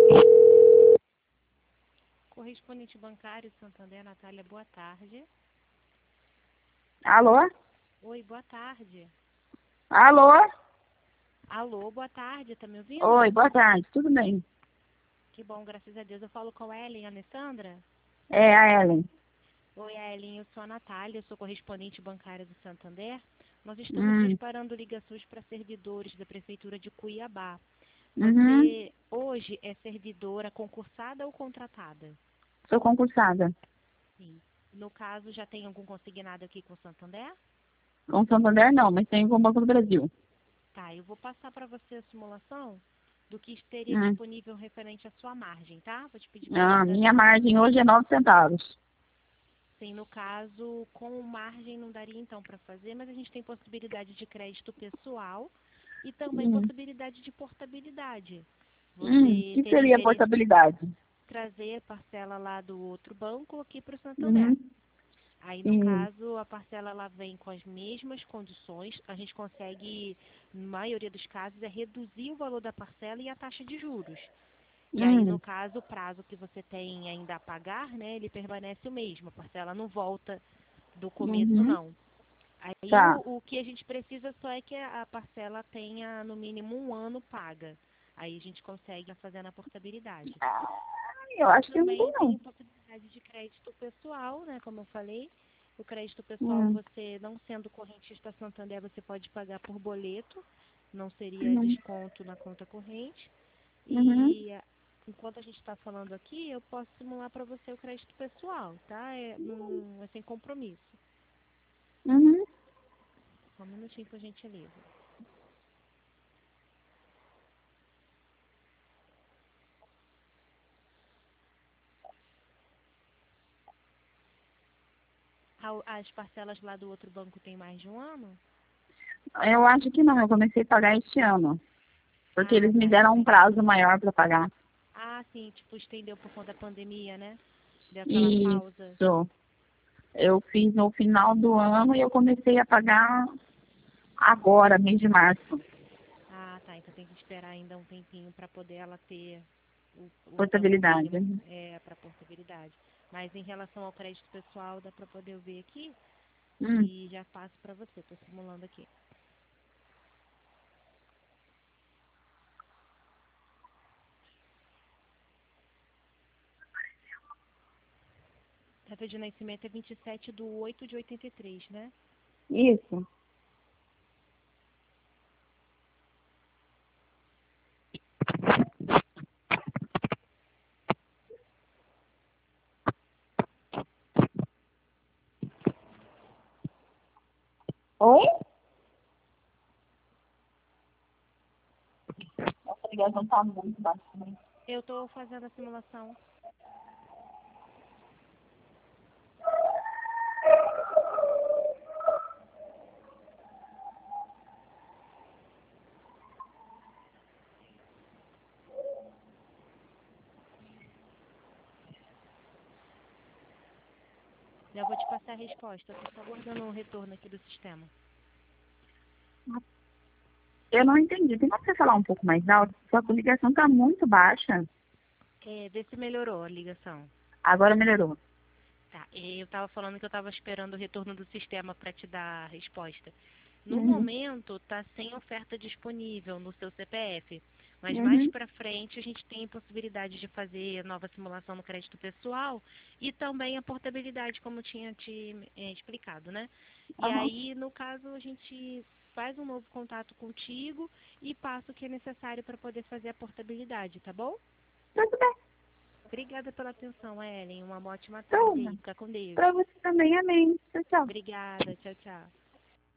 Correspondente bancário Santander, Natália, boa tarde. Alô? Oi, boa tarde. Alô? Alô, boa tarde, tá me ouvindo? Oi, boa tarde, tudo bem? Que bom, graças a Deus. Eu falo com a Ellen, Alessandra? É, a Ellen. Oi, Ellen, eu sou a Natália, eu sou correspondente bancária do Santander. Nós estamos Hum, disparando ligações para servidores da Prefeitura de Cuiabá. uhum, Você hoje é servidora concursada ou contratada? sou concursada. Sim. No caso, já tem algum consignado aqui com o Santander? Com Santander não, mas tenho com o Banco do Brasil. Tá, eu vou passar para você a simulação do que estaria Hum. disponível referente à sua margem, tá? Vou te pedir para Ah, guardar minha essa margem hoje é 9 centavos. Sim, no caso, com margem não daria então para fazer, mas a gente tem possibilidade de crédito pessoal e também Hum. possibilidade de portabilidade. O Você que teria seria interesse portabilidade? em trazer a parcela lá do outro banco aqui para o Santander. Uhum. Aí, no Sim. caso, a parcela ela vem com as mesmas condições. A gente consegue, na maioria dos casos, é reduzir o valor da parcela e a taxa de juros. E aí, no Hum. caso, o prazo que você tem ainda a pagar, né, ele permanece o mesmo. A parcela não volta do começo, Uhum. não. Aí, Tá. o que a gente precisa só é que a parcela tenha, no mínimo, 1 ano paga. Aí, a gente consegue fazer na portabilidade. Eu E acho que eu não também tenho tem a não. possibilidade de crédito pessoal, né, como eu falei. O crédito pessoal, Hum. você não sendo correntista Santander, você pode pagar por boleto. Não seria Uhum. desconto na conta corrente. Uhum. E enquanto a gente está falando aqui, eu posso simular para você o crédito pessoal, tá? É sem compromisso. Uhum. Só um minutinho, por gentileza. As parcelas lá do outro banco tem mais de 1 ano? Eu acho que não, eu comecei a pagar este ano. Porque Ah, eles me tá, deram um entendi. prazo maior para pagar. Ah, sim, tipo, estendeu por conta da pandemia, né? Deu aquela pausa. Isso. Eu fiz no final do ano e eu comecei a pagar agora, mês de março. Ah, tá, então tem que esperar ainda um tempinho para poder ela ter o tanto Portabilidade. mínimo para portabilidade. Mas em relação ao crédito pessoal, dá para poder ver aqui Hum. e já passo para você. Estou simulando aqui. Data de nascimento é 27/8/83, né? Isso. Oi? Essa ligação tá muito baixa, né? Eu estou fazendo a simulação. Já vou te passar a resposta. Estou só aguardando um retorno aqui do sistema. Eu não entendi. Tem como você falar um pouco mais alto? Sua ligação tá muito baixa. Vê se melhorou a ligação. Agora melhorou. Tá, eu estava falando que eu estava esperando o retorno do sistema para te dar a resposta. No Uhum. momento, está sem oferta disponível no seu CPF, mas mais Uhum. para frente a gente tem possibilidade de fazer nova simulação no crédito pessoal e também a portabilidade, como eu tinha te explicado, né? E Aham. aí, no caso, a gente faz um novo contato contigo e passa o que é necessário para poder fazer a portabilidade, tá bom? Tudo bem. Obrigada pela atenção, Ellen. Uma ótima tarde aí. Tudo. Fica com Deus. Pra você também, amém. Tchau, tchau. Obrigada. Tchau, tchau.